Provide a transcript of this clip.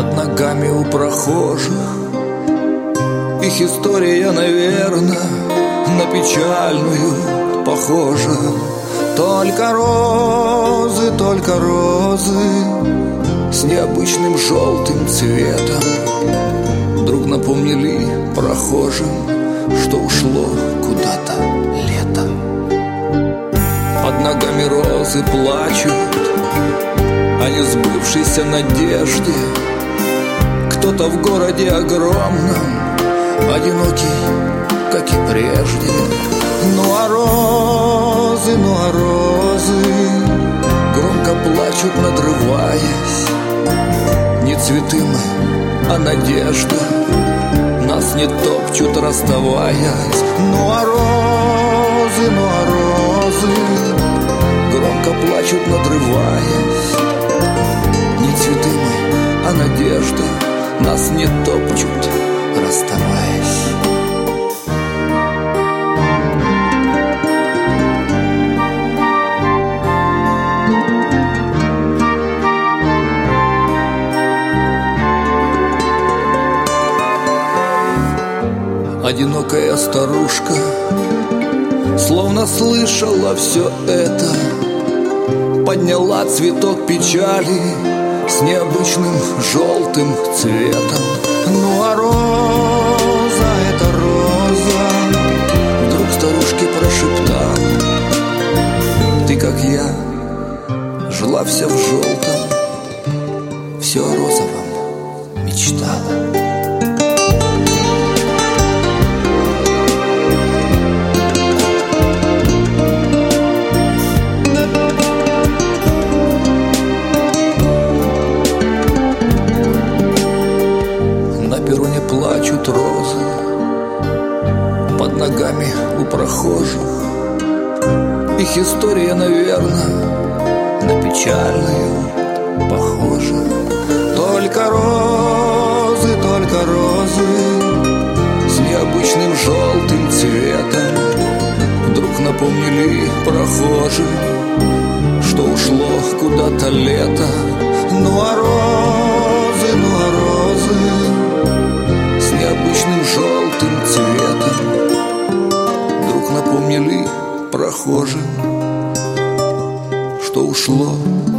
под ногами у прохожих. Их история, наверное, на печальную похожа. Только розы с необычным желтым цветом вдруг напомнили прохожим, что ушло куда-то лето. Под ногами розы плачут о несбывшейся надежде. Кто-то в городе огромном одинокий, как и прежде. Ну а розы громко плачут, надрываясь. Не цветы мы, а надежда нас не топчут, расставаясь. Ну а розы громко плачут, надрываясь. Не цветы мы, а надежда нас не топчут, расставаясь. Одинокая старушка словно слышала все это, подняла цветок печали с необычным желтым цветом. Ну а роза, эта роза, вдруг старушке прошептала: ты, как я, жила вся в желтом, все о розовом мечтала. Плачут розы под ногами у прохожих. Их история, наверное, на печальную похожа. Только розы с необычным желтым цветом вдруг напомнили прохожим, что ушло куда-то лето. Ну а розы с необычным желтым цветом вдруг напомнили прохожим, что ушло